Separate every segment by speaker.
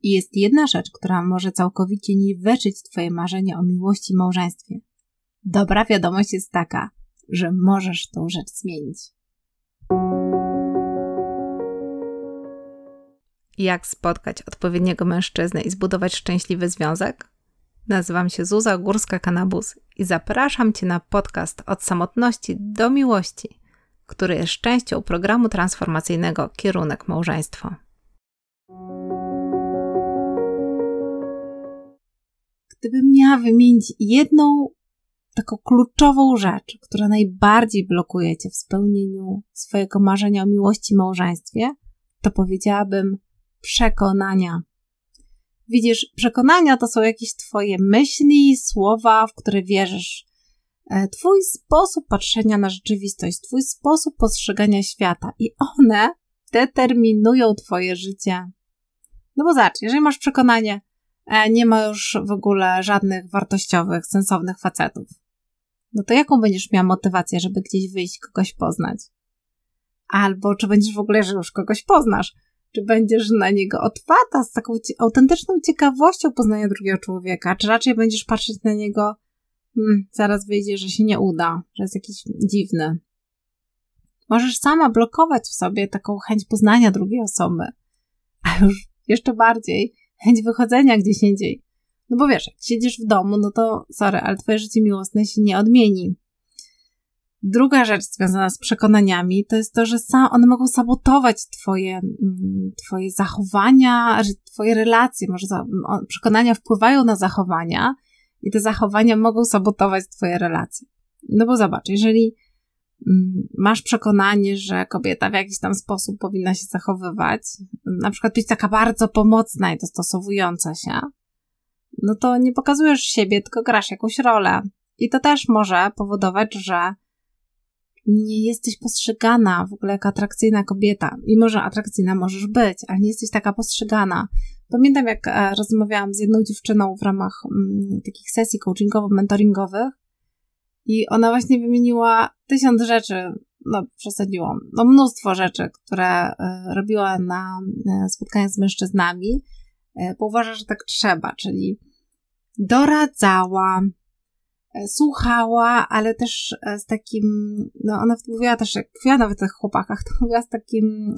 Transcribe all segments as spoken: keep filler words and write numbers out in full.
Speaker 1: I jest jedna rzecz, która może całkowicie niweczyć twoje marzenia o miłości i małżeństwie. Dobra wiadomość jest taka, że możesz tą rzecz zmienić. Jak spotkać odpowiedniego mężczyznę i zbudować szczęśliwy związek? Nazywam się Zuza Górska-Kanabus i zapraszam Cię na podcast Od samotności do miłości, który jest częścią programu transformacyjnego Kierunek Małżeństwo. Gdybym miała wymienić jedną taką kluczową rzecz, która najbardziej blokuje Cię w spełnieniu swojego marzenia o miłości i małżeństwie, to powiedziałabym przekonania. Widzisz, przekonania to są jakieś Twoje myśli, słowa, w które wierzysz. Twój sposób patrzenia na rzeczywistość, Twój sposób postrzegania świata i one determinują Twoje życie. No bo zobacz, jeżeli masz przekonanie, nie ma już w ogóle żadnych wartościowych, sensownych facetów, no to jaką będziesz miała motywację, żeby gdzieś wyjść, kogoś poznać? Albo czy będziesz w ogóle, że już kogoś poznasz, czy będziesz na niego otwarta z taką autentyczną ciekawością poznania drugiego człowieka, czy raczej będziesz patrzeć na niego, hmm, zaraz wyjdzie, że się nie uda, że jest jakiś dziwny. Możesz sama blokować w sobie taką chęć poznania drugiej osoby, a już jeszcze bardziej chęć wychodzenia gdzieś indziej. No bo wiesz, jak siedzisz w domu, no to sorry, ale twoje życie miłosne się nie odmieni. Druga rzecz związana z przekonaniami to jest to, że sam, one mogą sabotować twoje, twoje zachowania, że twoje relacje, może za, przekonania wpływają na zachowania i te zachowania mogą sabotować twoje relacje. No bo zobacz, jeżeli masz przekonanie, że kobieta w jakiś tam sposób powinna się zachowywać, na przykład być taka bardzo pomocna i dostosowująca się, no to nie pokazujesz siebie, tylko grasz jakąś rolę. I to też może powodować, że nie jesteś postrzegana w ogóle jako atrakcyjna kobieta. Mimo że atrakcyjna możesz być, ale nie jesteś taka postrzegana. Pamiętam, jak rozmawiałam z jedną dziewczyną w ramach mm, takich sesji coachingowo-mentoringowych i ona właśnie wymieniła tysiąc rzeczy, no przesadziłam, no mnóstwo rzeczy, które y, robiła na y, spotkaniach z mężczyznami, y, bo uważa, że tak trzeba, czyli doradzała, słuchała, ale też z takim, no ona mówiła też, jak mówiła nawet o tych chłopakach, to mówiła z takim,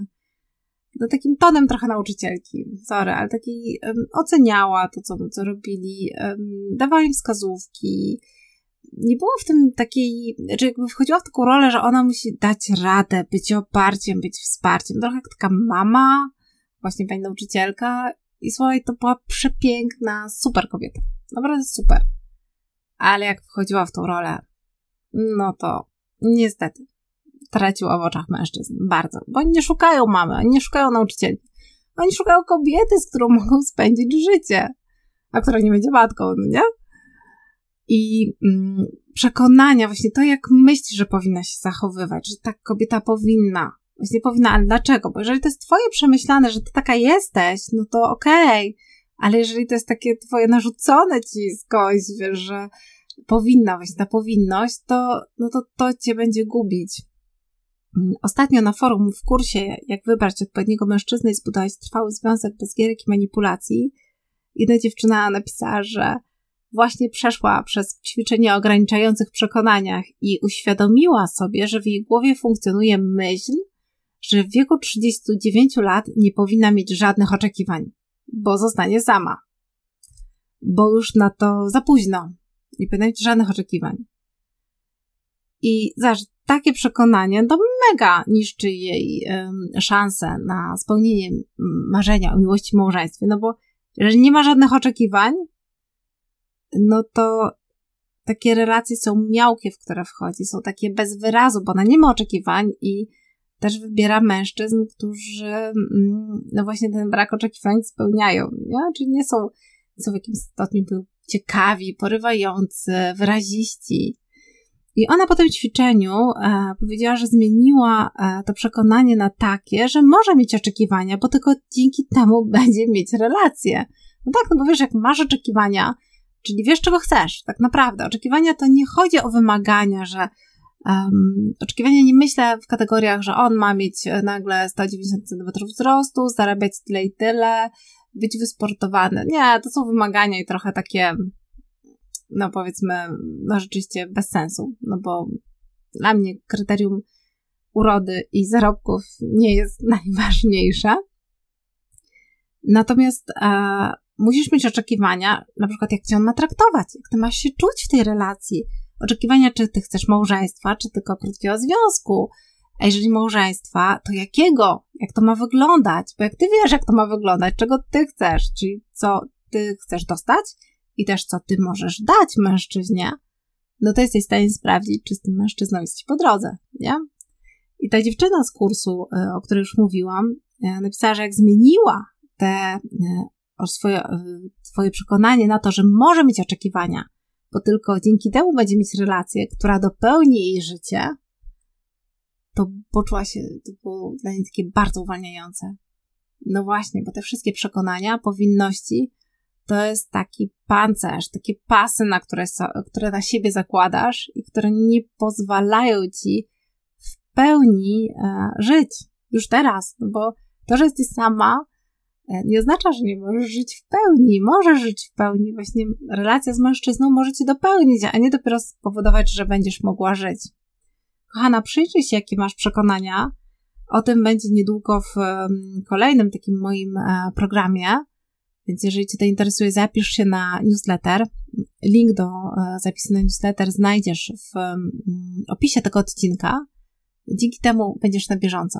Speaker 1: no takim tonem trochę nauczycielki, sorry, ale takiej um, oceniała to, co, co robili, um, dawała im wskazówki. Nie było w tym takiej, znaczy jakby wchodziła w taką rolę, że ona musi dać radę, być oparciem, być wsparciem, trochę jak taka mama, właśnie pani nauczycielka i słuchaj, to była przepiękna, super kobieta, naprawdę super. Ale jak wchodziła w tą rolę, no to niestety traciła w oczach mężczyzn bardzo, bo oni nie szukają mamy, oni nie szukają nauczycieli. Oni szukają kobiety, z którą mogą spędzić życie, a która nie będzie matką, no nie? I mm, przekonania, właśnie to, jak myśli, że powinna się zachowywać, że tak kobieta powinna, właśnie powinna, ale dlaczego? Bo jeżeli to jest twoje przemyślane, że ty taka jesteś, no to okej, okay. Ale jeżeli to jest takie twoje narzucone ci skądś, wiesz, że powinna, właśnie ta powinność, to, no to to cię będzie gubić. Ostatnio na forum w kursie, jak wybrać odpowiedniego mężczyznę i zbudować trwały związek bez gierek i manipulacji, jedna dziewczyna napisała, że właśnie przeszła przez ćwiczenie o ograniczających przekonaniach i uświadomiła sobie, że w jej głowie funkcjonuje myśl, że w wieku trzydziestu dziewięciu lat nie powinna mieć żadnych oczekiwań, bo zostanie sama. Bo już na to za późno. Nie powinna mieć żadnych oczekiwań. I zobacz, takie przekonanie to mega niszczy jej um, szanse na spełnienie marzenia o miłości i małżeństwie. No bo jeżeli nie ma żadnych oczekiwań, no to takie relacje są miałkie, w które wchodzi. Są takie bez wyrazu, bo ona nie ma oczekiwań i też wybiera mężczyzn, którzy no właśnie ten brak oczekiwań spełniają. Nie? Czyli nie są, są w jakimś stopniu ciekawi, porywający, wyraziści. I ona po tym ćwiczeniu e, powiedziała, że zmieniła e, to przekonanie na takie, że może mieć oczekiwania, bo tylko dzięki temu będzie mieć relacje. No tak, no bo wiesz, jak masz oczekiwania, czyli wiesz, czego chcesz, tak naprawdę. Oczekiwania to nie chodzi o wymagania, że Um, oczekiwania nie myślę w kategoriach, że on ma mieć nagle sto dziewięćdziesiąt centymetrów wzrostu, zarabiać tyle i tyle, być wysportowany. Nie, to są wymagania i trochę takie, no powiedzmy, no rzeczywiście bez sensu, no bo dla mnie kryterium urody i zarobków nie jest najważniejsze. Natomiast e, musisz mieć oczekiwania, na przykład jak cię on ma traktować, jak ty masz się czuć w tej relacji. Oczekiwania, czy ty chcesz małżeństwa, czy tylko krótkiego związku. A jeżeli małżeństwa, to jakiego? Jak to ma wyglądać? Bo jak ty wiesz, jak to ma wyglądać, czego ty chcesz, czyli co ty chcesz dostać i też co ty możesz dać mężczyźnie, no to jesteś w stanie sprawdzić, czy z tym mężczyzną jest ci po drodze, nie? I ta dziewczyna z kursu, o której już mówiłam, napisała, że jak zmieniła te swoje, swoje przekonanie na to, że może mieć oczekiwania, bo tylko dzięki temu będzie mieć relację, która dopełni jej życie, to poczuła się, to było dla niej takie bardzo uwalniające. No właśnie, bo te wszystkie przekonania, powinności, to jest taki pancerz, takie pasy, na które, które na siebie zakładasz i które nie pozwalają ci w pełni e, żyć już teraz, no bo to, że jesteś sama, e, nie oznacza, że nie możesz żyć w pełni. Możesz żyć w pełni. Właśnie relacja z mężczyzną może cię dopełnić, a nie dopiero spowodować, że będziesz mogła żyć. Kochana, przyjrzyj się, jakie masz przekonania. O tym będzie niedługo w um, kolejnym takim moim e, programie. Więc jeżeli cię to interesuje, zapisz się na newsletter. Link do e, zapisu na newsletter znajdziesz w um, opisie tego odcinka. Dzięki temu będziesz na bieżąco.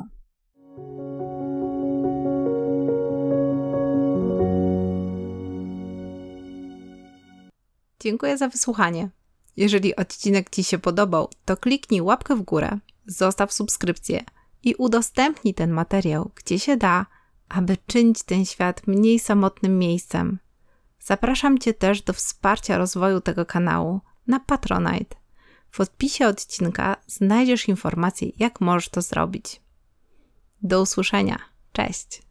Speaker 1: Dziękuję za wysłuchanie. Jeżeli odcinek ci się podobał, to kliknij łapkę w górę, zostaw subskrypcję i udostępnij ten materiał, gdzie się da, aby czynić ten świat mniej samotnym miejscem. Zapraszam cię też do wsparcia rozwoju tego kanału na Patronite. W opisie odcinka znajdziesz informacje, jak możesz to zrobić. Do usłyszenia. Cześć!